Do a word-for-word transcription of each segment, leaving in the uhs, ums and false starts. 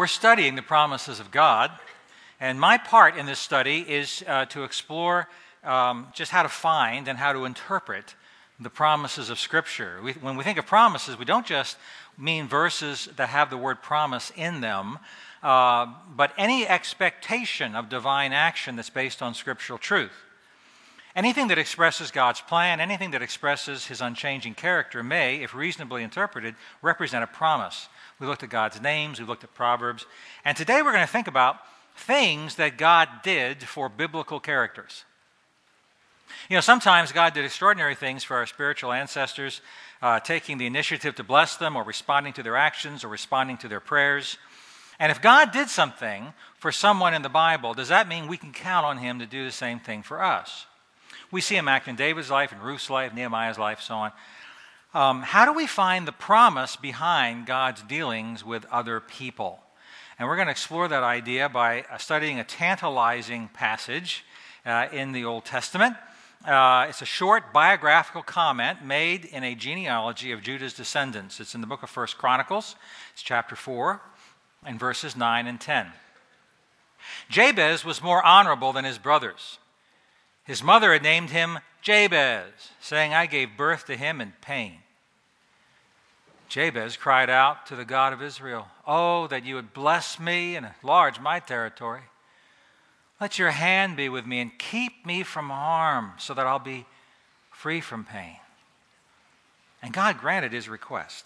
We're studying the promises of God, and my part in this study is uh, to explore um, just how to find and how to interpret the promises of Scripture. We, when we think of promises, we don't just mean verses that have the word promise in them, uh, but any expectation of divine action that's based on scriptural truth. Anything that expresses God's plan, anything that expresses his unchanging character may, if reasonably interpreted, represent a promise. We looked at God's names, we looked at Proverbs, and today we're going to think about things that God did for biblical characters. You know, sometimes God did extraordinary things for our spiritual ancestors, uh, taking the initiative to bless them or responding to their actions or responding to their prayers. And if God did something for someone in the Bible, does that mean we can count on him to do the same thing for us? We see him act in David's life, in Ruth's life, Nehemiah's life, so on. Um, how do we find the promise behind God's dealings with other people? And we're going to explore that idea by uh, studying a tantalizing passage uh, in the Old Testament. Uh, it's a short biographical comment made in a genealogy of Judah's descendants. It's in the book of First Chronicles. It's chapter four and verses nine and ten. Jabez was more honorable than his brothers. His mother had named him Jabez, saying, I gave birth to him in pain. Jabez cried out to the God of Israel, Oh, that you would bless me and enlarge my territory. Let your hand be with me and keep me from harm so that I'll be free from pain. And God granted his request.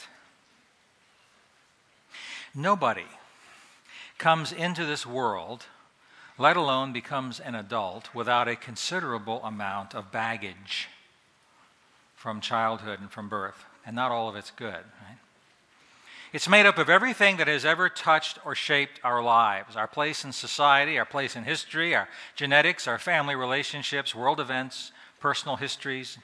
Nobody comes into this world, let alone becomes an adult, without a considerable amount of baggage from childhood and from birth. And not all of it's good, right? It's made up of everything that has ever touched or shaped our lives, our place in society, our place in history, our genetics, our family relationships, world events, personal histories.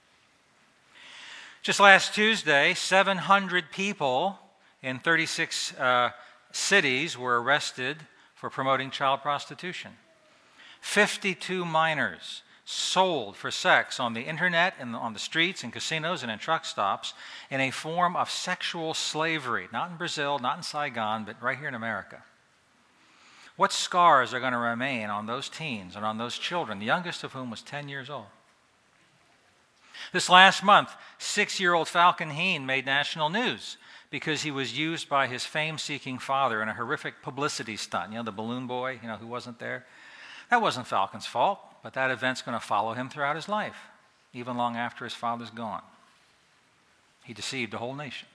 Just last Tuesday, seven hundred people in thirty-six uh, cities were arrested for promoting child prostitution. fifty-two minors sold for sex on the internet and on the streets and casinos and in truck stops in a form of sexual slavery, not in Brazil, not in Saigon, but right here in America. What scars are going to remain on those teens and on those children, the youngest of whom was ten years old? This last month, six-year-old Falcon Heen made national news because he was used by his fame-seeking father in a horrific publicity stunt. You know, the balloon boy, you know, who wasn't there? That wasn't Falcon's fault, but that event's going to follow him throughout his life, even long after his father's gone. He deceived a whole nation.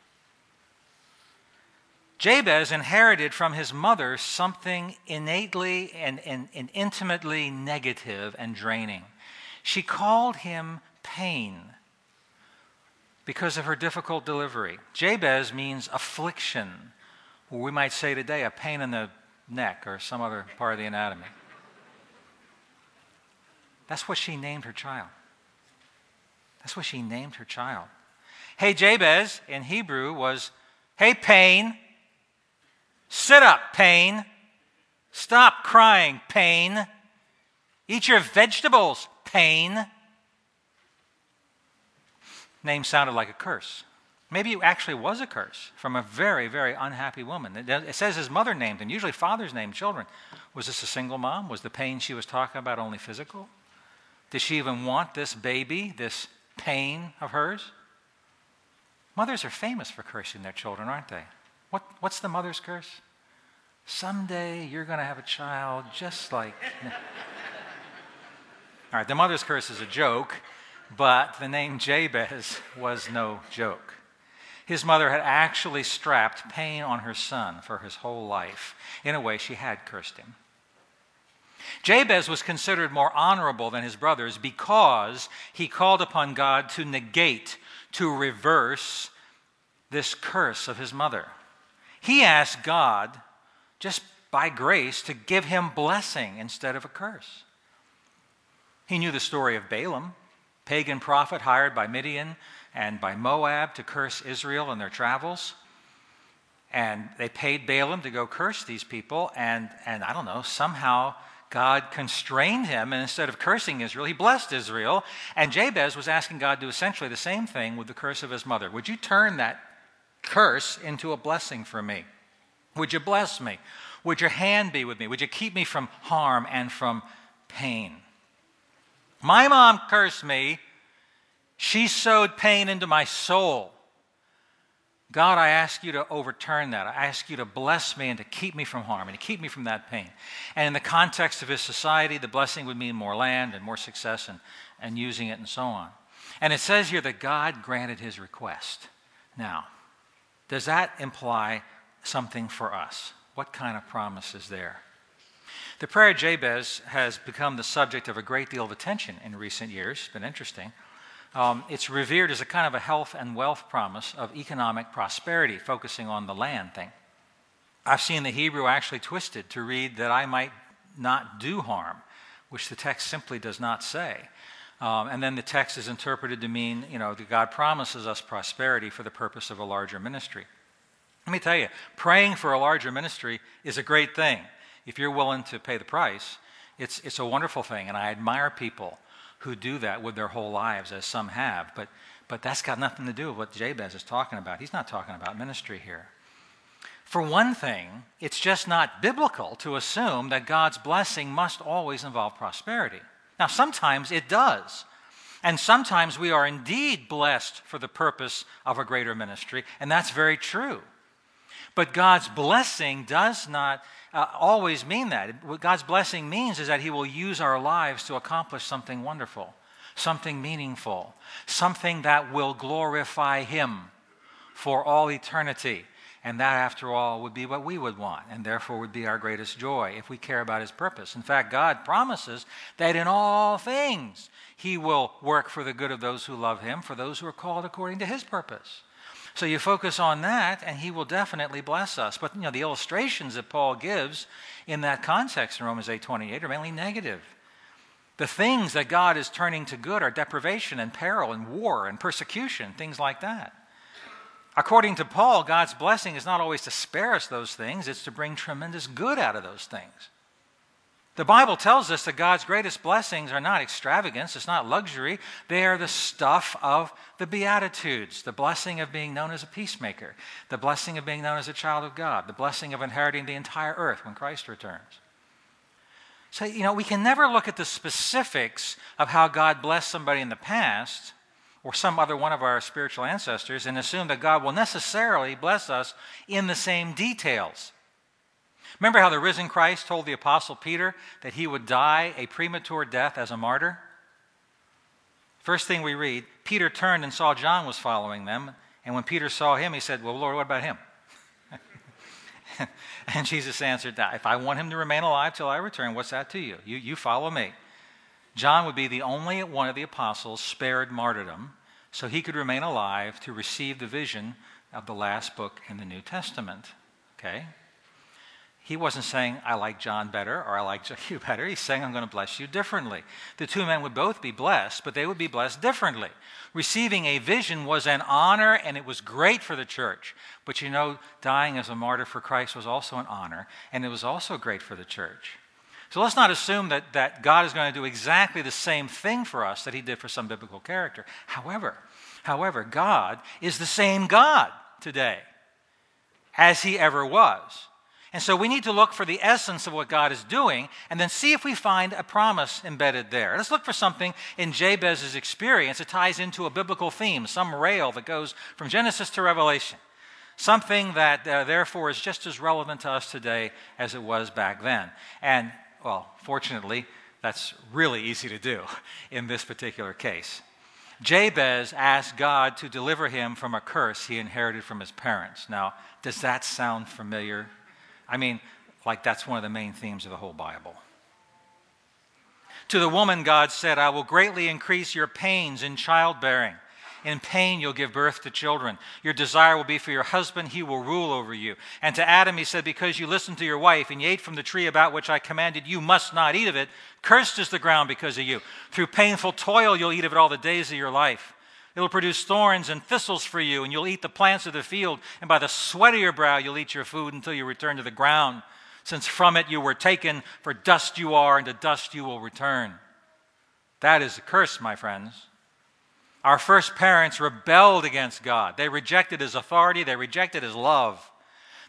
Jabez inherited from his mother something innately and, and, and intimately negative and draining. She called him pain because of her difficult delivery. Jabez means affliction, or we might say today a pain in the neck or some other part of the anatomy. That's what she named her child. That's what she named her child. Hey, Jabez in Hebrew was, hey, pain. Sit up, pain. Stop crying, pain. Eat your vegetables, pain. Name sounded like a curse. Maybe it actually was a curse from a very, very unhappy woman. It says his mother named him. Usually fathers name children. Was this a single mom? Was the pain she was talking about only physical? Did she even want this baby, this pain of hers? Mothers are famous for cursing their children, aren't they? What, what's the mother's curse? Someday you're going to have a child just like... All right, the mother's curse is a joke, but the name Jabez was no joke. His mother had actually strapped pain on her son for his whole life. In a way, she had cursed him. Jabez was considered more honorable than his brothers because he called upon God to negate, to reverse this curse of his mother. He asked God, just by grace, to give him blessing instead of a curse. He knew the story of Balaam, pagan prophet hired by Midian and by Moab to curse Israel in their travels. And they paid Balaam to go curse these people, and, and I don't know, somehow God constrained him, and instead of cursing Israel, he blessed Israel. And Jabez was asking God to do essentially the same thing with the curse of his mother. Would you turn that curse into a blessing for me? Would you bless me? Would your hand be with me? Would you keep me from harm and from pain? My mom cursed me. She sowed pain into my soul. God, I ask you to overturn that. I ask you to bless me and to keep me from harm and to keep me from that pain. And in the context of his society, the blessing would mean more land and more success and, and using it and so on. And it says here that God granted his request. Now, does that imply something for us? What kind of promise is there? The prayer of Jabez has become the subject of a great deal of attention in recent years. It's been interesting. Um, it's revered as a kind of a health and wealth promise of economic prosperity, focusing on the land thing. I've seen the Hebrew actually twisted to read that I might not do harm, which the text simply does not say. Um, and then the text is interpreted to mean, you know, that God promises us prosperity for the purpose of a larger ministry. Let me tell you, praying for a larger ministry is a great thing. If you're willing to pay the price, it's, it's a wonderful thing, and I admire people who do that with their whole lives, as some have. But, but that's got nothing to do with what Jabez is talking about. He's not talking about ministry here. For one thing, it's just not biblical to assume that God's blessing must always involve prosperity. Now, sometimes it does. And sometimes we are indeed blessed for the purpose of a greater ministry, and that's very true. But God's blessing does not uh, always mean that. What God's blessing means is that he will use our lives to accomplish something wonderful, something meaningful, something that will glorify him for all eternity. And that, after all, would be what we would want, and therefore would be our greatest joy if we care about his purpose. In fact, God promises that in all things he will work for the good of those who love him, for those who are called according to his purpose. So you focus on that, and he will definitely bless us. But you know, the illustrations that Paul gives in that context in Romans eight twenty-eight are mainly negative. The things that God is turning to good are deprivation and peril and war and persecution, things like that. According to Paul, God's blessing is not always to spare us those things, it's to bring tremendous good out of those things. The Bible tells us that God's greatest blessings are not extravagance, it's not luxury. They are the stuff of the Beatitudes, the blessing of being known as a peacemaker, the blessing of being known as a child of God, the blessing of inheriting the entire earth when Christ returns. So, you know, we can never look at the specifics of how God blessed somebody in the past or some other one of our spiritual ancestors and assume that God will necessarily bless us in the same details. Remember how the risen Christ told the Apostle Peter that he would die a premature death as a martyr? First thing we read, Peter turned and saw John was following them, and when Peter saw him, he said, well, Lord, what about him? And Jesus answered, if I want him to remain alive till I return, what's that to you? You, you follow me. John would be the only one of the apostles spared martyrdom, so he could remain alive to receive the vision of the last book in the New Testament. Okay? He wasn't saying, I like John better or I like you better. He's saying, I'm going to bless you differently. The two men would both be blessed, but they would be blessed differently. Receiving a vision was an honor, and it was great for the church. But you know, dying as a martyr for Christ was also an honor, and it was also great for the church. So let's not assume that, that God is going to do exactly the same thing for us that he did for some biblical character. However, however, God is the same God today as he ever was. And so we need to look for the essence of what God is doing and then see if we find a promise embedded there. Let's look for something in Jabez's experience that ties into a biblical theme, some rail that goes from Genesis to Revelation. Something that, uh, therefore, is just as relevant to us today as it was back then. And, well, fortunately, that's really easy to do in this particular case. Jabez asked God to deliver him from a curse he inherited from his parents. Now, does that sound familiar? I mean, like that's one of the main themes of the whole Bible. To the woman, God said, I will greatly increase your pains in childbearing. In pain, you'll give birth to children. Your desire will be for your husband. He will rule over you. And to Adam, he said, because you listened to your wife and you ate from the tree about which I commanded you must not eat of it, cursed is the ground because of you. Through painful toil, you'll eat of it all the days of your life. It will produce thorns and thistles for you, and you'll eat the plants of the field, and by the sweat of your brow you'll eat your food until you return to the ground, since from it you were taken, for dust you are, and to dust you will return. That is a curse, my friends. Our first parents rebelled against God. They rejected his authority. They rejected his love.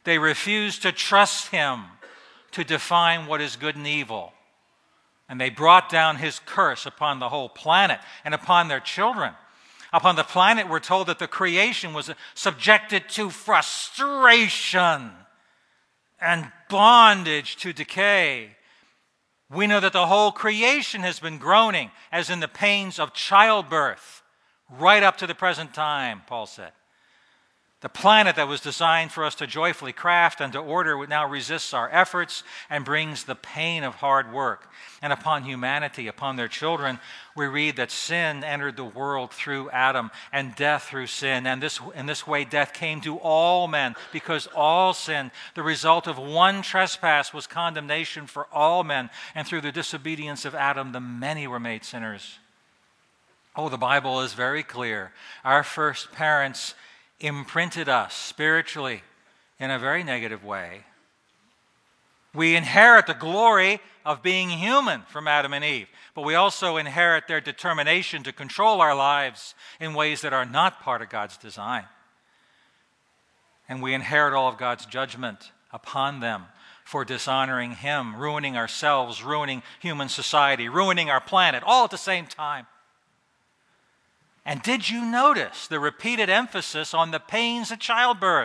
They refused to trust him to define what is good and evil. And they brought down his curse upon the whole planet and upon their children. Upon the planet, we're told that the creation was subjected to frustration and bondage to decay. We know that the whole creation has been groaning as in the pains of childbirth right up to the present time, Paul said. The planet that was designed for us to joyfully craft and to order now resists our efforts and brings the pain of hard work. And upon humanity, upon their children, we read that sin entered the world through Adam and death through sin. And this, in this way, death came to all men because all sinned. The result of one trespass was condemnation for all men. And through the disobedience of Adam, the many were made sinners. Oh, the Bible is very clear. Our first parents imprinted us spiritually in a very negative way. We inherit the glory of being human from Adam and Eve, but we also inherit their determination to control our lives in ways that are not part of God's design. And we inherit all of God's judgment upon them for dishonoring him, ruining ourselves, ruining human society, ruining our planet, all at the same time. And did you notice the repeated emphasis on the pains of childbirth?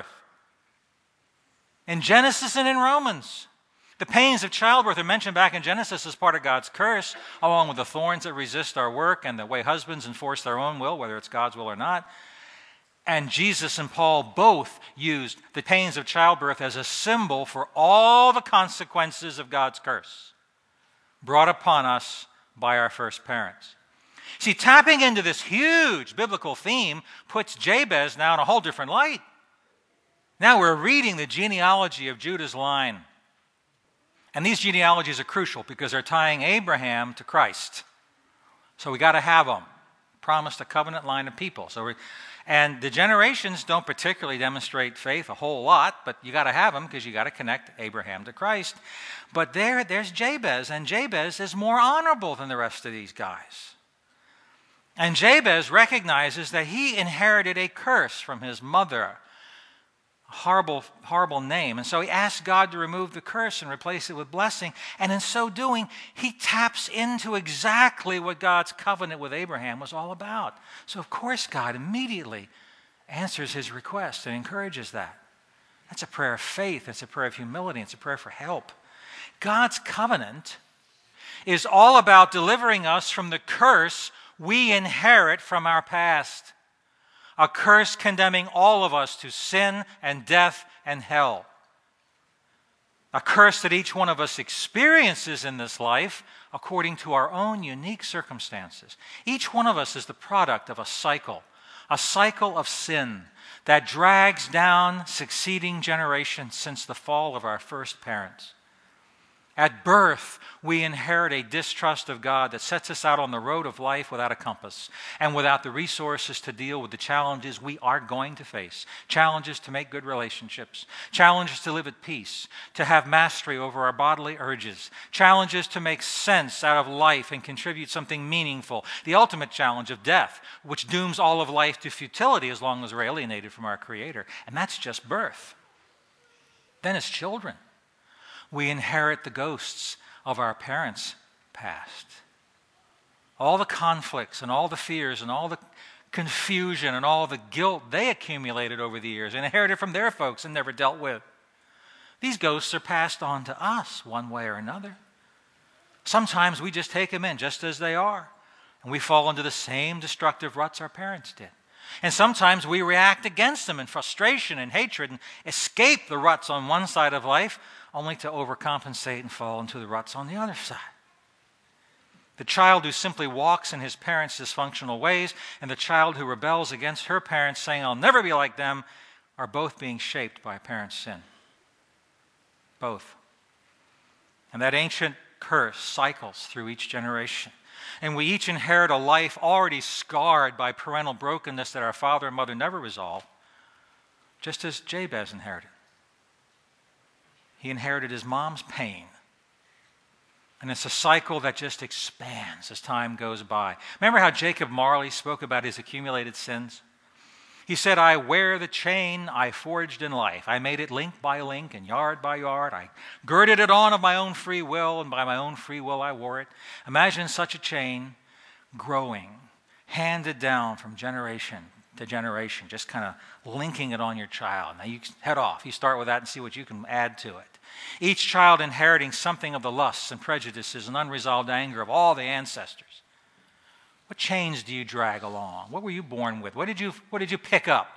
In Genesis and in Romans, the pains of childbirth are mentioned back in Genesis as part of God's curse, along with the thorns that resist our work and the way husbands enforce their own will, whether it's God's will or not. And Jesus and Paul both used the pains of childbirth as a symbol for all the consequences of God's curse brought upon us by our first parents. See, tapping into this huge biblical theme puts Jabez now in a whole different light. Now we're reading the genealogy of Judah's line. And these genealogies are crucial because they're tying Abraham to Christ. So we got to have them. Promised a covenant line of people. So, we, and the generations don't particularly demonstrate faith a whole lot, but you got to have them because you got to connect Abraham to Christ. But there, there's Jabez, and Jabez is more honorable than the rest of these guys. And Jabez recognizes that he inherited a curse from his mother, a horrible, horrible name. And so he asks God to remove the curse and replace it with blessing. And in so doing, he taps into exactly what God's covenant with Abraham was all about. So of course God immediately answers his request and encourages that. That's a prayer of faith. It's a prayer of humility. It's a prayer for help. God's covenant is all about delivering us from the curse we inherit from our past. A curse condemning all of us to sin and death and hell. A curse that each one of us experiences in this life according to our own unique circumstances. Each one of us is the product of a cycle, a cycle of sin that drags down succeeding generations since the fall of our first parents. At birth, we inherit a distrust of God that sets us out on the road of life without a compass and without the resources to deal with the challenges we are going to face. Challenges to make good relationships. Challenges to live at peace. To have mastery over our bodily urges. Challenges to make sense out of life and contribute something meaningful. The ultimate challenge of death, which dooms all of life to futility as long as we're alienated from our Creator. And that's just birth. Then as children, we inherit the ghosts of our parents' past. All the conflicts and all the fears and all the confusion and all the guilt they accumulated over the years and inherited from their folks and never dealt with. These ghosts are passed on to us one way or another. Sometimes we just take them in just as they are, and we fall into the same destructive ruts our parents did. And sometimes we react against them in frustration and hatred and escape the ruts on one side of life only to overcompensate and fall into the ruts on the other side. The child who simply walks in his parents' dysfunctional ways and the child who rebels against her parents saying, "I'll never be like them," are both being shaped by a parent's sin. Both. And that ancient curse cycles through each generation. And we each inherit a life already scarred by parental brokenness that our father and mother never resolved, just as Jabez inherited. He inherited his mom's pain. And it's a cycle that just expands as time goes by. Remember how Jacob Marley spoke about his accumulated sins? He said, I wear the chain I forged in life. I made it link by link and yard by yard. I girded it on of my own free will, and by my own free will I wore it. Imagine such a chain growing, handed down from generation to generation, just kind of linking it on your child. Now you head off. You start with that and see what you can add to it. Each child inheriting something of the lusts and prejudices and unresolved anger of all the ancestors. What chains do you drag along? What were you born with? What did you, what did you pick up?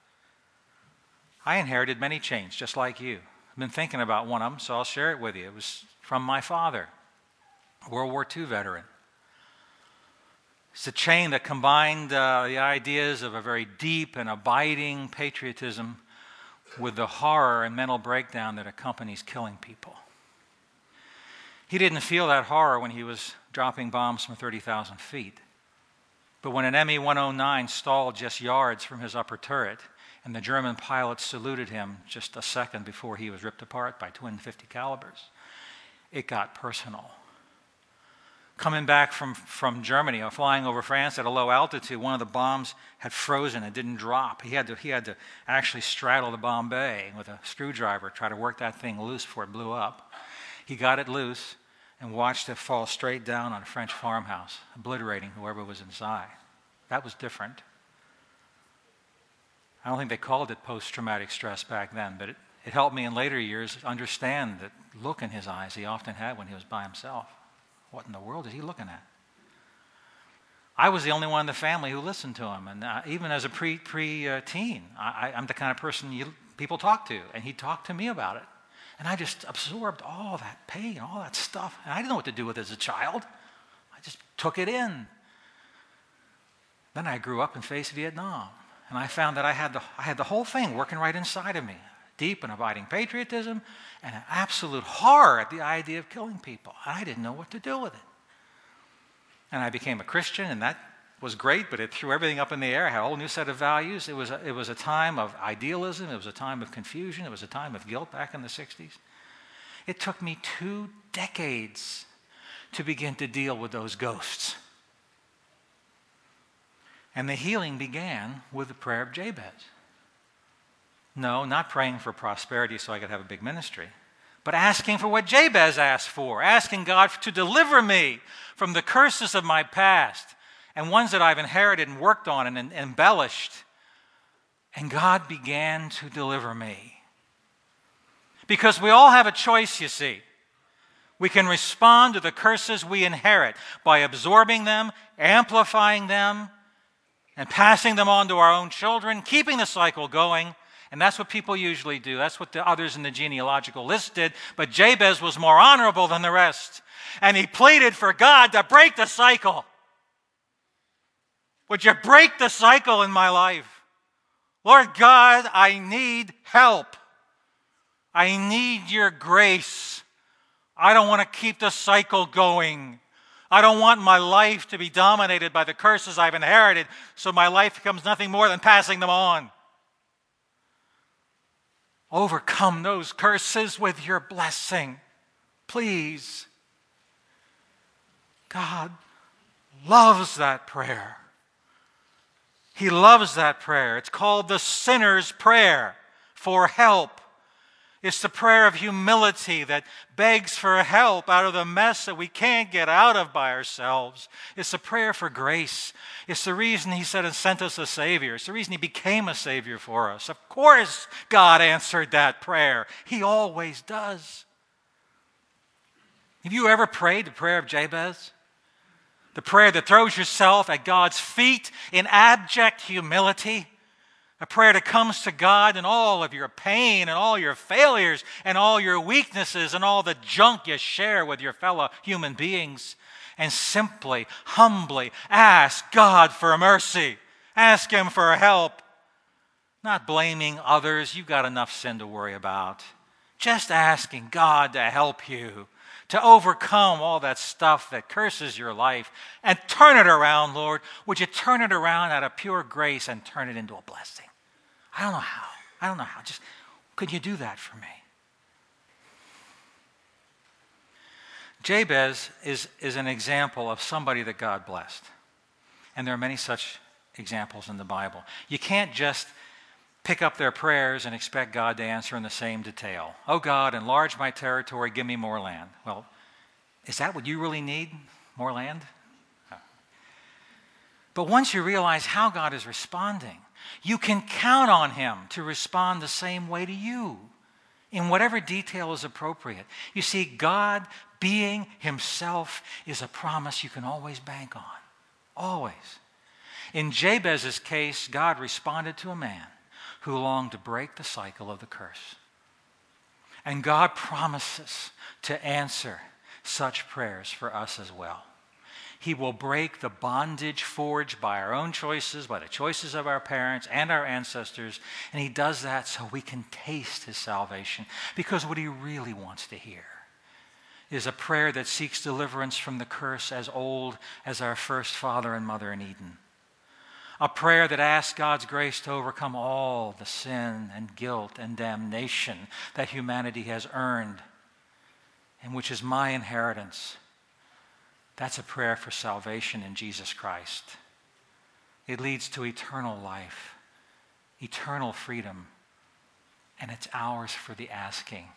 I inherited many chains, just like you. I've been thinking about one of them, so I'll share it with you. It was from my father, a World War Two veteran. It's a chain that combined uh, the ideas of a very deep and abiding patriotism with the horror and mental breakdown that accompanies killing people. He didn't feel that horror when he was dropping bombs from thirty thousand feet. But when an M E one oh nine stalled just yards from his upper turret, and the German pilots saluted him just a second before he was ripped apart by twin fifty calibers, it got personal. Coming back from, from Germany, or flying over France at a low altitude, one of the bombs had frozen and didn't drop. He had to, he had to actually straddle the bomb bay with a screwdriver, try to work that thing loose before it blew up. He got it loose and watched it fall straight down on a French farmhouse, obliterating whoever was inside. That was different. I don't think they called it post-traumatic stress back then, but it, it helped me in later years understand that look in his eyes he often had when he was by himself. What in the world is he looking at? I was the only one in the family who listened to him, and uh, even as a pre, pre-teen, I, I'm the kind of person you, people talk to, and he talked to me about it. And I just absorbed all that pain, all that stuff. And I didn't know what to do with it as a child. I just took it in. Then I grew up and faced Vietnam. And I found that I had the, I had the whole thing working right inside of me. Deep and abiding patriotism and an absolute horror at the idea of killing people. And I didn't know what to do with it. And I became a Christian, and that was great, but it threw everything up in the air. I had a whole new set of values. It was a, it was a time of idealism. It was a time of confusion. It was a time of guilt back in the sixties. It took me two decades to begin to deal with those ghosts. And the healing began with the prayer of Jabez. No, not praying for prosperity so I could have a big ministry, but asking for what Jabez asked for, asking God to deliver me from the curses of my past, and ones that I've inherited and worked on and, and embellished. And God began to deliver me. Because we all have a choice, you see. We can respond to the curses we inherit by absorbing them, amplifying them, and passing them on to our own children, keeping the cycle going. And that's what people usually do. That's what the others in the genealogical list did. But Jabez was more honorable than the rest. And he pleaded for God to break the cycle. Would you break the cycle in my life? Lord God, I need help. I need your grace. I don't want to keep the cycle going. I don't want my life to be dominated by the curses I've inherited, so my life becomes nothing more than passing them on. Overcome those curses with your blessing, please. God loves that prayer. He loves that prayer. It's called the sinner's prayer for help. It's the prayer of humility that begs for help out of the mess that we can't get out of by ourselves. It's a prayer for grace. It's the reason he said and sent us a Savior. It's the reason he became a Savior for us. Of course, God answered that prayer. He always does. Have you ever prayed the prayer of Jabez? The prayer that throws yourself at God's feet in abject humility. A prayer that comes to God in all of your pain and all your failures and all your weaknesses and all the junk you share with your fellow human beings. And simply, humbly ask God for mercy. Ask Him for help. Not blaming others. You've got enough sin to worry about. Just asking God to help you. To overcome all that stuff that curses your life and turn it around, Lord. Would you turn it around out of pure grace and turn it into a blessing? I don't know how. I don't know how. Just, could you do that for me? Jabez is, is an example of somebody that God blessed. And there are many such examples in the Bible. You can't just pick up their prayers and expect God to answer in the same detail. Oh God, enlarge my territory, give me more land. Well, is that what you really need? More land? No. But once you realize how God is responding, you can count on him to respond the same way to you in whatever detail is appropriate. You see, God being himself is a promise you can always bank on. Always. In Jabez's case, God responded to a man who longed to break the cycle of the curse. And God promises to answer such prayers for us as well. He will break the bondage forged by our own choices, by the choices of our parents and our ancestors, and he does that so we can taste his salvation. Because what he really wants to hear is a prayer that seeks deliverance from the curse as old as our first father and mother in Eden. A prayer that asks God's grace to overcome all the sin and guilt and damnation that humanity has earned, and which is my inheritance. That's a prayer for salvation in Jesus Christ. It leads to eternal life, eternal freedom, and it's ours for the asking.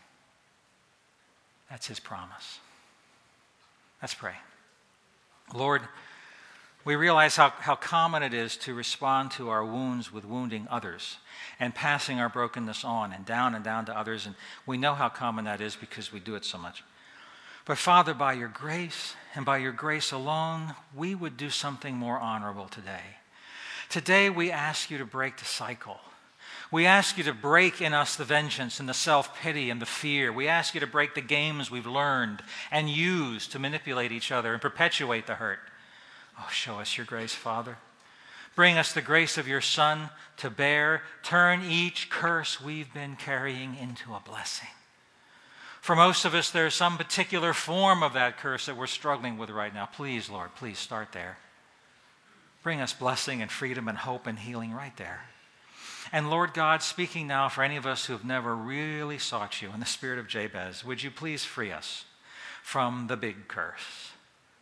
That's his promise. Let's pray. Lord, we realize how, how common it is to respond to our wounds with wounding others and passing our brokenness on and down and down to others. And we know how common that is because we do it so much. But Father, by your grace and by your grace alone, we would do something more honorable today. Today we ask you to break the cycle. We ask you to break in us the vengeance and the self-pity and the fear. We ask you to break the games we've learned and used to manipulate each other and perpetuate the hurt. Oh, show us your grace, Father. Bring us the grace of your Son to bear. Turn each curse we've been carrying into a blessing. For most of us, there's some particular form of that curse that we're struggling with right now. Please, Lord, please start there. Bring us blessing and freedom and hope and healing right there. And Lord God, speaking now for any of us who have never really sought you in the spirit of Jabez, would you please free us from the big curse?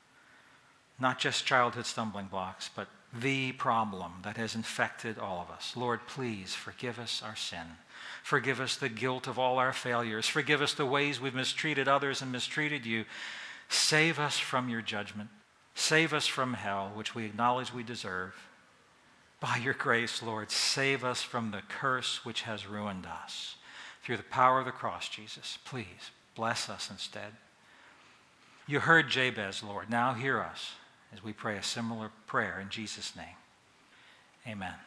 Not just childhood stumbling blocks, but the problem that has infected all of us. Lord, please forgive us our sin. Forgive us the guilt of all our failures. Forgive us the ways we've mistreated others and mistreated you. Save us from your judgment. Save us from hell, which we acknowledge we deserve. By your grace, Lord, save us from the curse which has ruined us. Through the power of the cross, Jesus, please bless us instead. You heard Jabez, Lord. Now hear us as we pray a similar prayer in Jesus' name. Amen.